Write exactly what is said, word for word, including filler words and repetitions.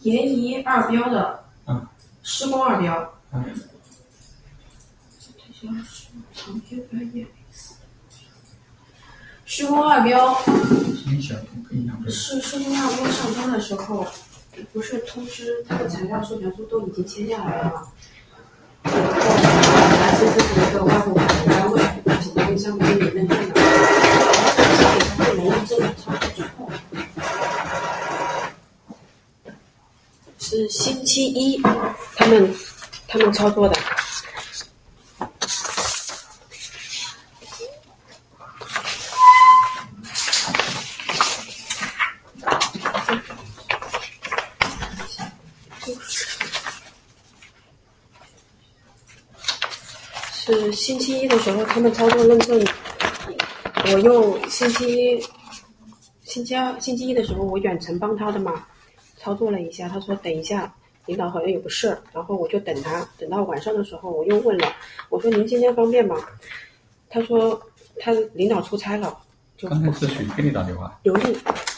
研一二标的， 嗯， 施工二标， 嗯， 施工二标是施工二标上班的时候，不是通知他的材料授权书都已经签下来了吗？然后来自自己一个外部法人单位，请问项目经理认证的，他不能认证的操作之后，是星期一他们他们操作的。是星期一的时候他们操作认证，我用星期一星期二星期一的时候我远程帮他的嘛，操作了一下，他说等一下领导好像有个事儿，然后我就等他，等到晚上的时候我又问了，我说您今天方便吗？他说他领导出差了。 刚才是谁给你打电话？ 刘丽。